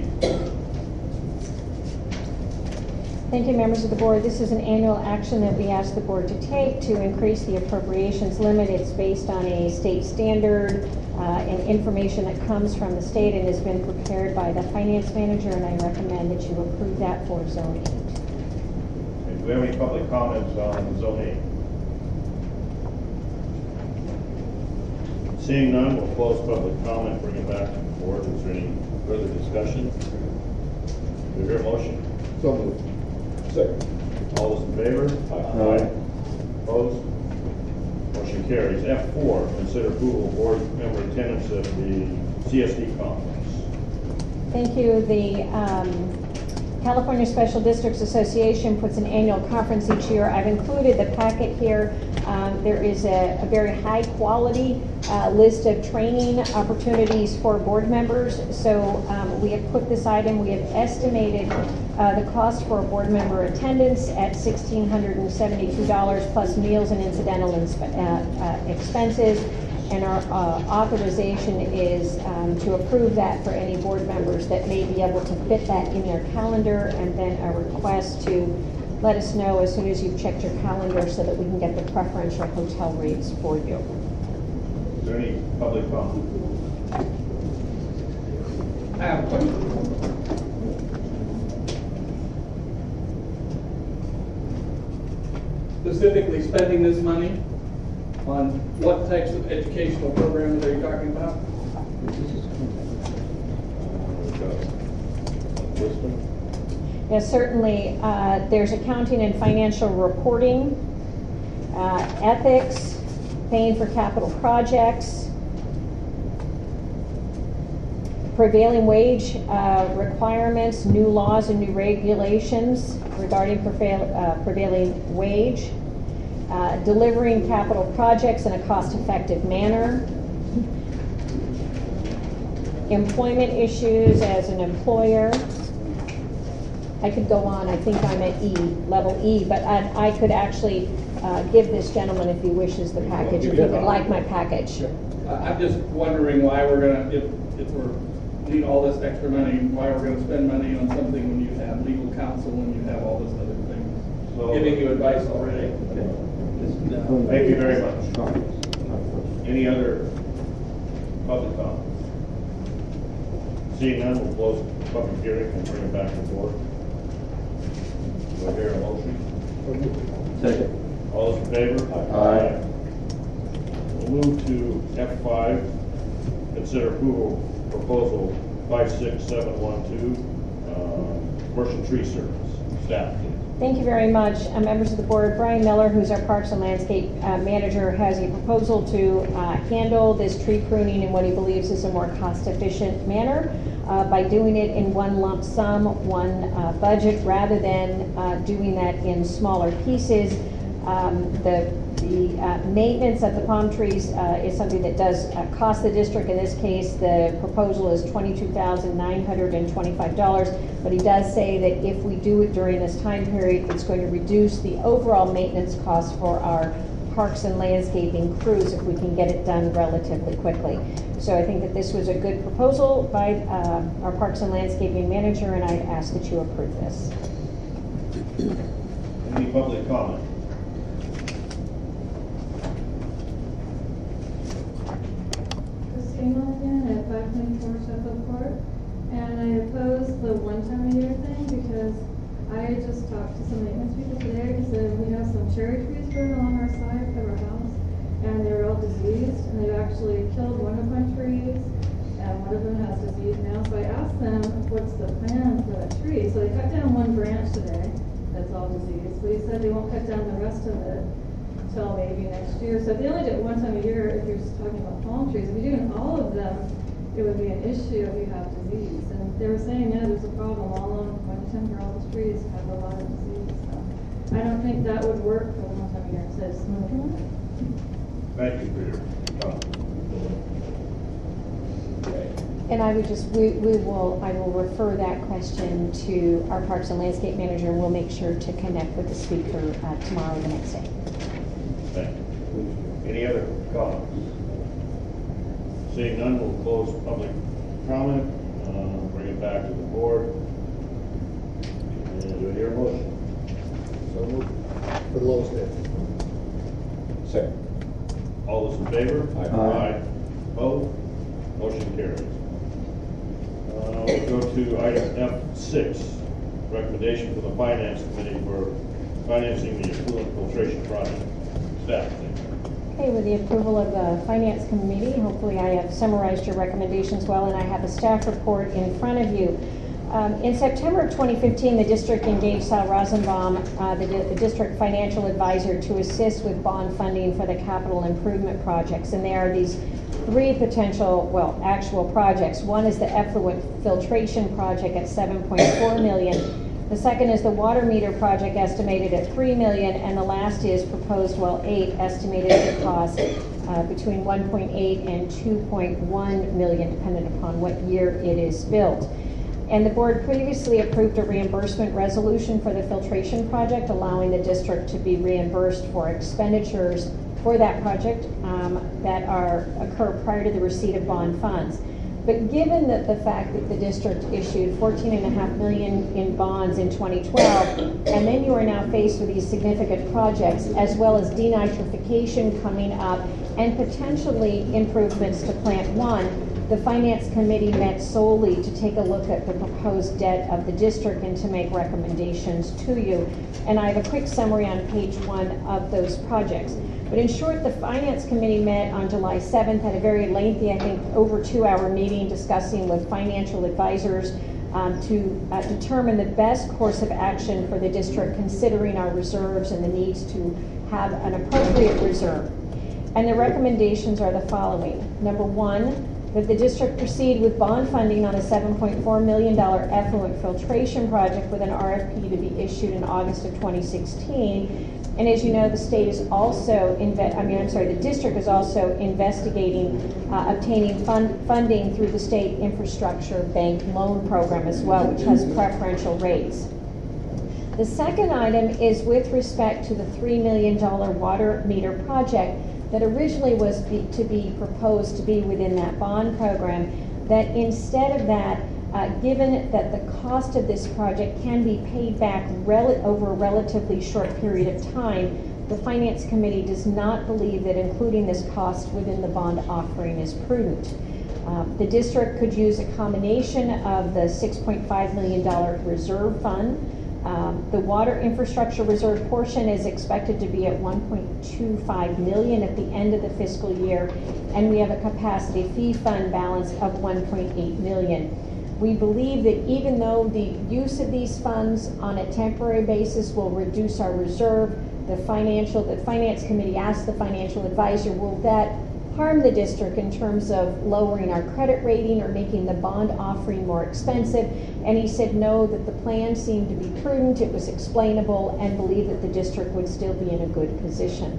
Thank you, members of the board. This is an annual action that we ask the board to take to increase the appropriations limit. It's based on a state standard and information that comes from the state and has been prepared by the finance manager, and I recommend that you approve that for zone 8. Okay, do we have any public comments on zone 8? Seeing none, we'll close public comment, bring it back to the board. Is there any further discussion? Do we hear a motion? So moved. Second. All those in favor? Aye. Opposed? Motion carries. F4, consider approval of board member attendance at the CSD conference. Thank you. The California Special Districts Association puts an annual conference each year. I've included the packet here. There is a very high quality list of training opportunities for board members. So we have put this item, we have estimated the cost for a board member attendance at $1,672 plus meals and incidental expenses. And our authorization is to approve that for any board members that may be able to fit that in their calendar, and then a request to let us know as soon as you've checked your calendar so that we can get the preferential hotel rates for you. Is there any public comment? I have a question. Specifically spending this money, on what types of educational programs are you talking about? Yes, certainly. There's accounting and financial reporting, ethics, paying for capital projects, prevailing wage requirements, new laws and new regulations regarding prevailing wage, delivering capital projects in a cost-effective manner, employment issues as an employer. I could go on. I think I'm at level E, but I could actually give this gentleman, if he wishes, the package, if he would like my package. I'm just wondering why we're gonna, if we're need all this extra money, why we're gonna spend money on something when you have legal counsel, when you have all this other things, giving you advice already. Thank you very much. Any other public comment? Seeing none, we'll close the public hearing and bring it back to the board. Do I hear a motion? Second. All those in favor? Aye. We'll move to F5, consider approval proposal 56712, commercial tree service. Staff, please. Thank you very much. Members of the board, Brian Miller, who's our Parks and Landscape Manager, has a proposal to handle this tree pruning in what he believes is a more cost-efficient manner by doing it in one lump sum, one budget, rather than doing that in smaller pieces. The maintenance of the palm trees is something that does cost the district. In this case, the proposal is $22,925, but he does say that if we do it during this time period, it's going to reduce the overall maintenance costs for our parks and landscaping crews if we can get it done relatively quickly. So I think that this was a good proposal by our Parks and Landscaping Manager, and I ask that you approve this. Any public comment? Again at 524 Sheffield Court, and I oppose the one-time-a-year thing because I just talked to some maintenance people today who said we have some cherry trees growing along our side of our house, and they're all diseased, and they've actually killed one of my trees, and one of them has disease now. So I asked them, what's the plan for that tree? So they cut down one branch today that's all diseased, but he said they won't cut down the rest of it until maybe next year. So if they only do it one time a year, if you're just talking about palm trees, if you're doing all of them, it would be an issue if you have disease. And they were saying, yeah, there's a problem all along 110 for all the trees have a lot of disease. So I don't think that would work for one time a year. So just Thank you for your comment. And I would just, I will refer that question to our Parks and Landscape Manager, and we'll make sure to connect with the speaker tomorrow or the next day. Thank you. Any other comments? Seeing none, we'll close public comment, bring it back to the board. And do I hear a motion? So moved. For the lowest bid. Second. All those in favor? Aye. Opposed? Motion carries. We'll go to item F6, recommendation for the Finance Committee for financing the effluent filtration project. Staff, please. Okay, with the approval of the Finance Committee, hopefully I have summarized your recommendations well, and I have a staff report in front of you. In September of 2015, the district engaged Sal Rosenbaum, the district financial advisor, to assist with bond funding for the capital improvement projects. And there are these three potential, actual projects. One is the effluent filtration project at $7.4 million. The second is the water meter project estimated at $3 million, and the last is proposed well 8, estimated to cost between $1.8 and $2.1 million, depending upon what year it is built. And the board previously approved a reimbursement resolution for the filtration project, allowing the district to be reimbursed for expenditures for that project that occur prior to the receipt of bond funds. But given that the fact that the district issued $14.5 million in bonds in 2012, and then you are now faced with these significant projects, as well as denitrification coming up, and potentially improvements to Plant 1, the Finance Committee met solely to take a look at the proposed debt of the district and to make recommendations to you. And I have a quick summary on page 1 of those projects. But in short, the Finance Committee met on July 7th, had a very lengthy, I think, over 2-hour meeting discussing with financial advisors to determine the best course of action for the district, considering our reserves and the needs to have an appropriate reserve. And the recommendations are the following. Number one, that the district proceed with bond funding on a $7.4 million effluent filtration project with an RFP to be issued in August of 2016. And as you know, the state is also, the district is also investigating obtaining funding through the state infrastructure bank loan program as well, which has preferential rates. The second item is with respect to the $3 million water meter project that originally was to be proposed to be within that bond program, that instead of that, given that the cost of this project can be paid back over a relatively short period of time, the Finance Committee does not believe that including this cost within the bond offering is prudent. The district could use a combination of the $6.5 million reserve fund. The water infrastructure reserve portion is expected to be at $1.25 million at the end of the fiscal year, and we have a capacity fee fund balance of $1.8 million. We believe that even though the use of these funds on a temporary basis will reduce our reserve, the Finance Committee asked the financial advisor, will that harm the district in terms of lowering our credit rating or making the bond offering more expensive? And he said no, that the plan seemed to be prudent, it was explainable, and believed that the district would still be in a good position.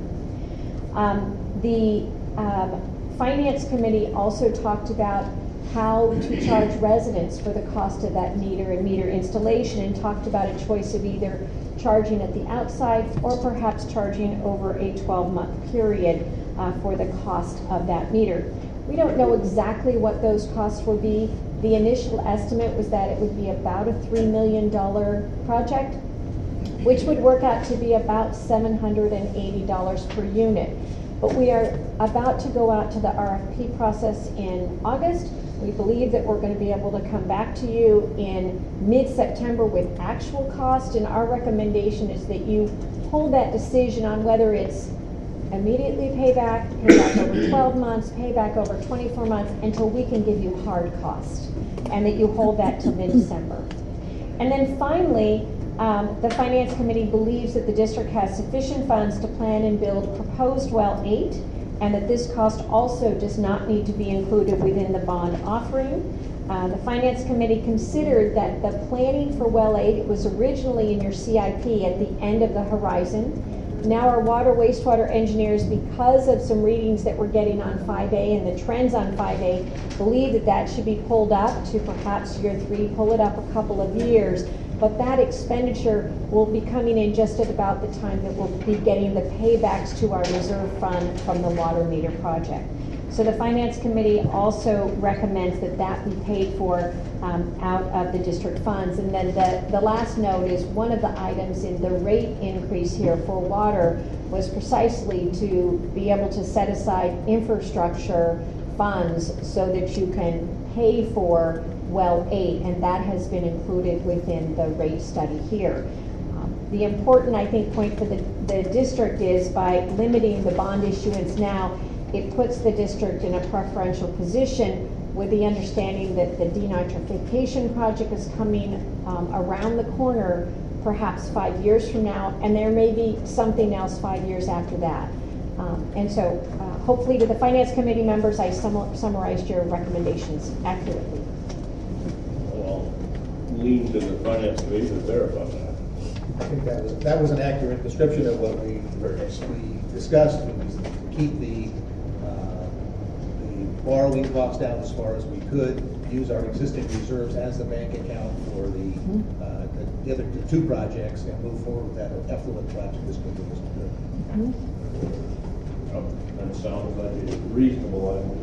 The Finance Committee also talked about how to charge residents for the cost of that meter and meter installation, and talked about a choice of either charging at the outside or perhaps charging over a 12-month period for the cost of that meter. We don't know exactly what those costs will be. The initial estimate was that it would be about a $3 million project, which would work out to be about $780 per unit. But we are about to go out to the RFP process in August. We believe that we're going to be able to come back to you in mid-September with actual cost, and our recommendation is that you hold that decision on whether it's immediately pay back over 12 months, pay back over 24 months, until we can give you hard cost, and that you hold that till mid-December. And then finally, the Finance Committee believes that the district has sufficient funds to plan and build proposed well 8, and that this cost also does not need to be included within the bond offering. The Finance Committee considered that the planning for well 8 was originally in your CIP at the end of the horizon. Now our water wastewater engineers, because of some readings that we're getting on 5A and the trends on 5A, believe that that should be pulled up to perhaps year 3, pull it up a couple of years. But that expenditure will be coming in just at about the time that we'll be getting the paybacks to our reserve fund from the water meter project. So the Finance Committee also recommends that that be paid for out of the district funds. And then the last note is one of the items in the rate increase here for water was precisely to be able to set aside infrastructure funds so that you can pay for well 8, and that has been included within the rate study here. The important, I think, point for the district is by limiting the bond issuance now, it puts the district in a preferential position with the understanding that the denitrification project is coming around the corner perhaps 5 years from now, and there may be something else 5 years after that. And so hopefully to the Finance Committee members, I summarized your recommendations accurately. Lean to the Finance Committee to verify that. I think that was an accurate description of what we discussed. It was to keep the borrowing costs down as far as we could, use our existing reserves as the bank account for the other two projects, and move forward with that effluent project as quickly as we could. That sounds like a reasonable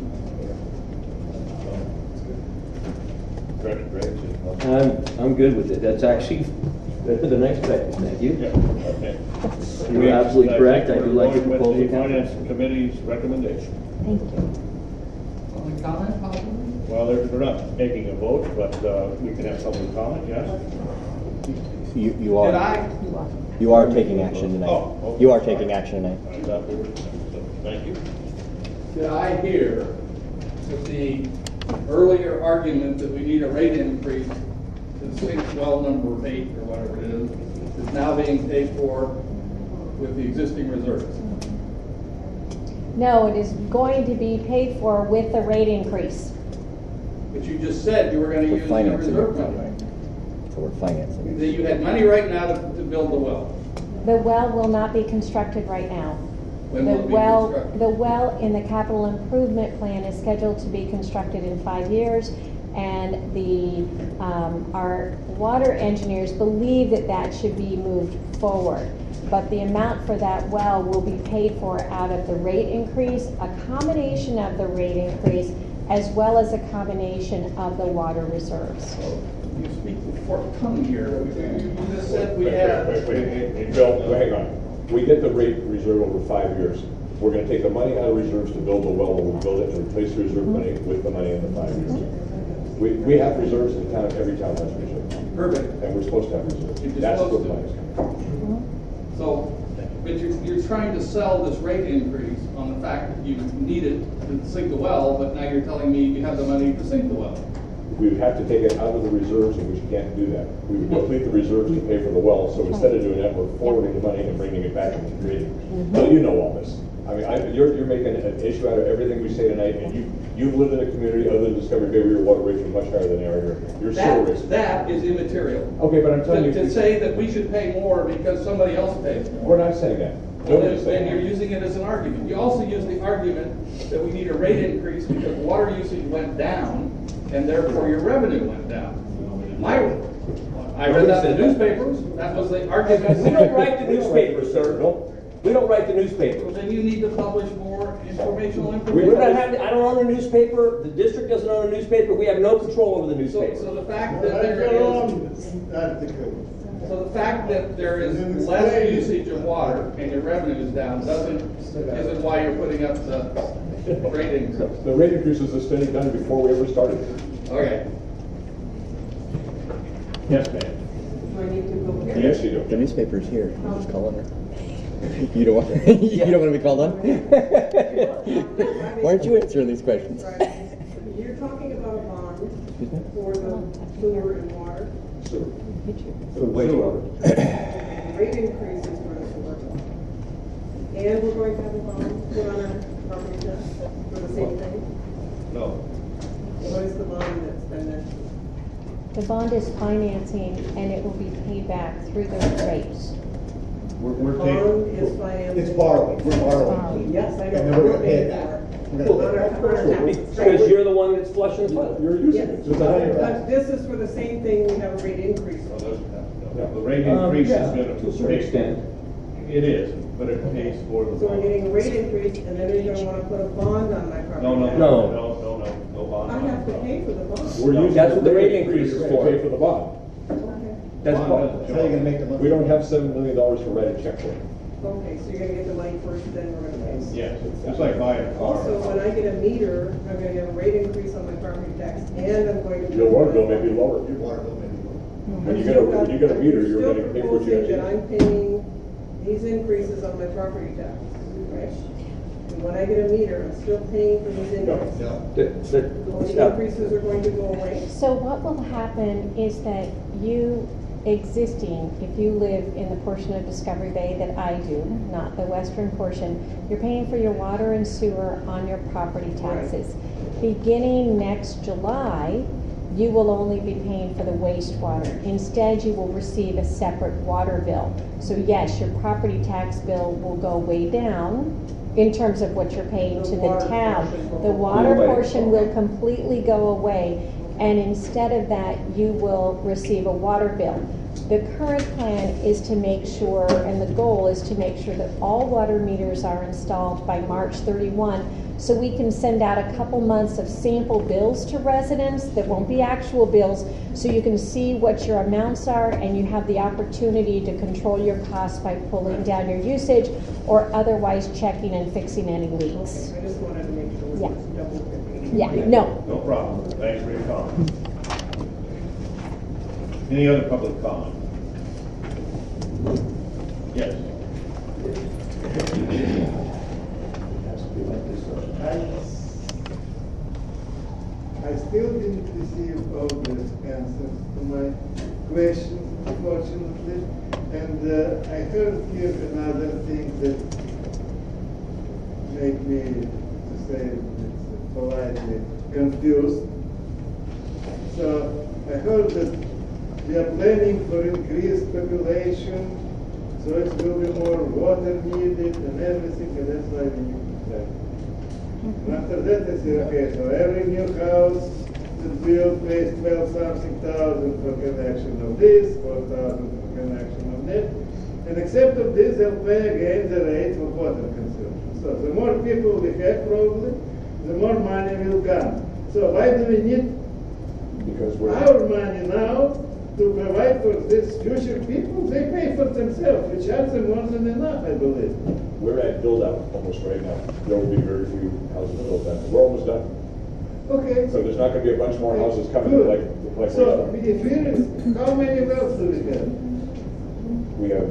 I'm good with it. That's actually better than expected. Thank you. Yeah, okay. You're absolutely correct. I do like your proposal. The Finance Committee's recommendation. Thank you. Public comment, possibly? Well, we're not making a vote, but we can have public comment, yes? You are. Did I? You are taking action tonight. Oh, okay. You are taking action tonight. I thought we were- Thank you. Did I hear that the earlier argument that we need a rate increase to sink well number 8 or whatever it is now being paid for with the existing reserves? No, it is going to be paid for with the rate increase. But you just said you were going to We're use the financing reserve it. money. So we're financing it. That you had money right now to build the well. The well will not be constructed right now. When will it be constructed? The well in the capital improvement plan is scheduled to be constructed in 5 years, and our water engineers believe that that should be moved forward. But the amount for that well will be paid for out of the rate increase, a combination of the rate increase, as well as a combination of the water reserves. You speak with forked tongue here. You just said we Wait, had. hey, Bill, hang on. We get the rate reserve over 5 years. We're gonna take the money out of reserves to build the well, and we build it and replace the reserve money with the money in the 5 years. We have reserves in town, every town has reserves. Perfect. And we're supposed to have reserves. You're That's where supposed the to. money's coming from. So, but you're trying to sell this rate increase on the fact that you need it to sink the well, but now you're telling me you have the money to sink the well. We would have to take it out of the reserves, and we can't do that. We would deplete the reserves to pay for the well, so instead of doing that, we're forwarding the money and bringing it back into grading. Well, you know all this. I mean, you're making an issue out of everything we say tonight, and you've lived in a community other than Discovery Bay where your water rates are much higher than they are here. Your sewer rates. That is immaterial. Okay, but I'm telling you. To say that we should pay more because somebody else pays more. We're not saying that. Nobody's saying Then you're that. using it as an argument. You also use the argument that we need a rate increase because water usage went down, and therefore your revenue went down. I read that in the newspapers. That was the argument. We don't write the newspapers, sir. We don't write the newspapers. Well, then you need to publish more informational We're information. not having, I don't own a newspaper, the district doesn't own a newspaper, we have no control over the newspaper. So the fact that Write there your is, own article. so the fact that there is less usage of water and your revenue is down isn't why you're putting up the rate increase. The rate increases are study done before we ever started. Okay. Yes, ma'am. Do I need to go here? Yes, you do. The newspaper's here. I'm just calling her. You don't want, you don't want to be called on? Why aren't you answering these questions? You're talking about a bond Excuse me? for the sewer and water. For wastewater. Rate increases for the sewer. And we're going to have a bond put on our property tax for the same thing? No. What is the bond that's been mentioned? The bond is financing, and it will be paid back through the rates. We're Bond taking, is financing. It's borrowing, we're borrowing. Yes, I know. And then we're gonna pay it back. We're gonna pay it back. On our taxes. Because you're the one that's flushing the toilet. You're using Yes. it. Just a But this is for the same thing, we have a rate increase. the rate increase is Yeah, gonna. to a certain extent. It is, but it pays for the So we're bond. getting a rate increase, and then you're gonna wanna put a bond on my property. No, no, tax. no, no bond. I have to pay for the bond. We're using That's what the rate increase is to for. pay for the bond. Okay. That's Bond part. doesn't How are you gonna make the money? We don't have $7 million to write a check for. Okay, so you're gonna get the money first, then we're gonna pay. Yes, it's like buying a car. Also, when I get a meter, I'm gonna get a rate increase on my property tax, and I'm going to. Your water bill may be lower. Your water bill may be lower. When you get a meter, you're Still gonna pay for what you proposing that have. I'm paying these increases on my property tax, right? And when I get a meter, I'm still paying for these increases. No. The increases are going to go away. So what will happen is that you existing, if you live in the portion of Discovery Bay that I do, not the western portion, you're paying for your water and sewer on your property taxes. Beginning next July, you will only be paying for the wastewater. Instead, you will receive a separate water bill. So yes, your property tax bill will go way down in terms of what you're paying to the town. The water portion will completely go away, and instead of that, you will receive a water bill. The current plan is to make sure, and the goal is to make sure that all water meters are installed by March 31, so we can send out a couple months of sample bills to residents that won't be actual bills, so you can see what your amounts are, and you have the opportunity to control your costs by pulling down your usage or otherwise checking and fixing any leaks. Okay, I just wanted to make sure it Yeah. was double checking. Yeah, no. No problem. Thanks for your comment. Any other public comment? Yes. I still didn't receive all the answers to my questions, unfortunately. And I heard here another thing that made me, to say it politely, confused. So I heard that we are planning for increased population, so it will be more water needed and everything, and that's why we need to plan. And after that, I say, okay, so every new house that built pays 12-something thousand for connection of this, 4,000 for connection of that, and except of this, they'll pay again the rate for water consumption. So the more people we have, probably, the more money will come. So why do we need our money now to provide for these future people? They pay for themselves. We charge them more than enough, I believe. We're at build-out almost right now. There will be very few houses built out. We're almost done. Okay. So there's not going to be a bunch more houses coming like So, we're if we, how many wells do we have? We have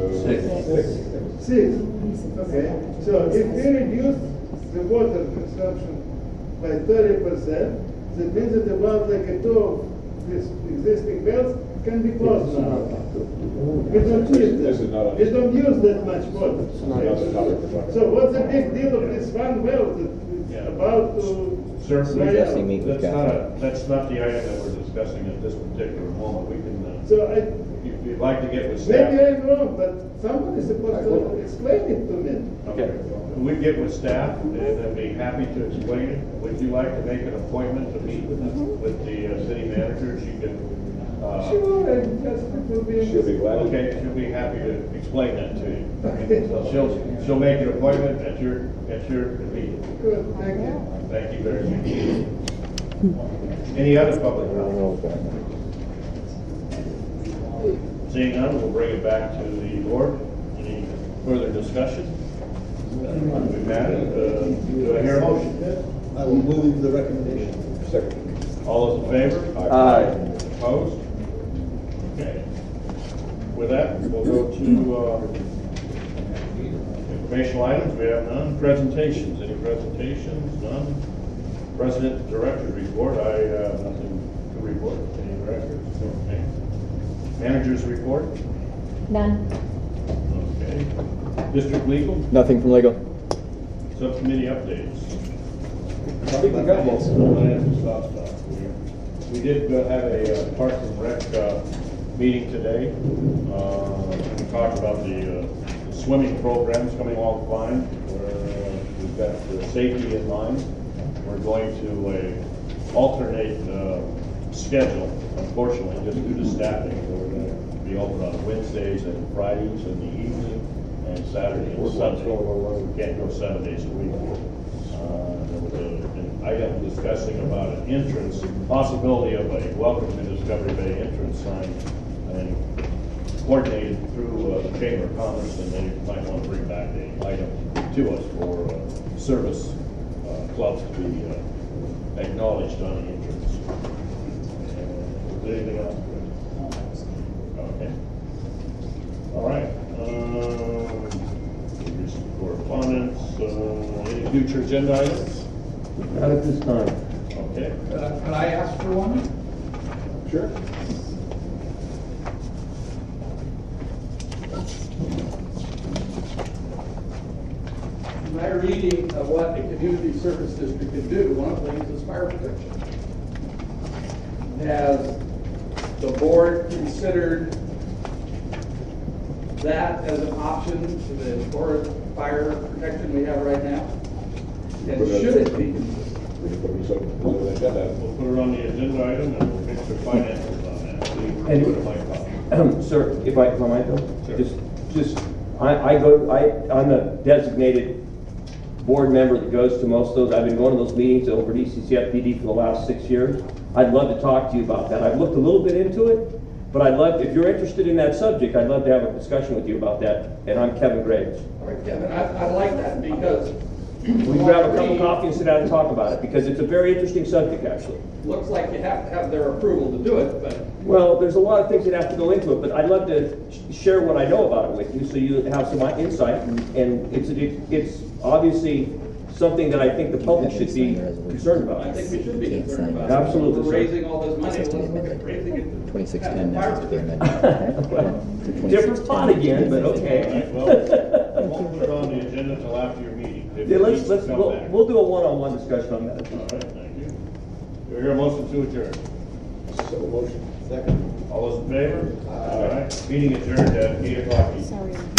Six. Okay. So if we reduce the water consumption by 30%, that means that about like a two of these existing wells can be closed now. We don't need them. We don't use that much water. So what's the big deal of this one well that is about to? Sir, Suggesting meet with that's not the item that we're discussing at this particular moment. We can, So if you'd like to get with staff. maybe I'm wrong, but somebody's supposed to explain it to me. Okay. We get with staff and they'll be happy to explain it. Would you like to make an appointment to meet with the city manager? She can. Sure, and just it will be. She'll be glad. Okay, she'll be happy to explain that to you. So she'll make an appointment at your convenience. Good, thank you. Thank you very much. Any other public comment? Seeing none, we'll bring it back to the board. Any further discussion? We've had it. Do I hear a motion? I will move the recommendation. Second. All those in favor? Aye. Opposed? Okay. With that, we'll go to informational items. We have none. Presentations. Any presentations? None. President Director report. I have nothing to report. Any directors? Okay. Managers report. None. Okay. District legal. Nothing from legal. Subcommittee updates. I think we got most of them. We did have a Parks and Rec meeting today. We talked about the swimming programs coming along fine. We've got the safety in mind. We're going to alternate schedule, unfortunately, just due to staffing. So we're going to be open on Wednesdays and Fridays in the evening and Saturday and Sunday. We can't go 7 days a week. There was an item discussing about an entrance, possibility of a welcome to Discovery Bay entrance sign, and coordinated through the Chamber of Commerce, and they might want to bring back the item to us for service clubs to be acknowledged on the entrance. Is there anything else? Okay. All right. Correspondence. Any future agenda items? Not at this time. Okay. Could I ask for one? Sure. In my reading of what a community service district can do, one of the things is fire protection. Has the board considered that as an option to the historic fire protection we have right now? And should it be considered? We can put it on the agenda. We'll put it on the agenda item and we'll fix the finances on that. See what it might cost. Sir, if I might though, Sure. I'm the designated board member that goes to most of those. I've been going to those meetings over at ECCFPD for the last 6 years. I'd love to talk to you about that. I've looked a little bit into it, but I'd love, if you're interested in that subject, I'd love to have a discussion with you about that. And I'm Kevin Graves. All right, Kevin, I like that because We grab a cup of coffee and sit down and talk about it, because it's a very interesting subject, actually. Looks like you have to have their approval to do it, but Well, there's a lot of things that have to go into it, but I'd love to share what I know about it with you, so you have some insight, and it's obviously something that I think the public should be concerned about. I think we should be concerned about it. Absolutely, We're sir. raising all this money, let's look at raising it. 2610 Fire now. protection. Different spot again, but All okay. right, well, we won't put it on the agenda until after your meeting. If Yeah, it needs let's, to come back. we'll do a one-on-one discussion on that. All right, thank you. Do I hear a motion to adjourn? So motion. Second. All those in favor? All right, meeting adjourned at 8:00. Sorry.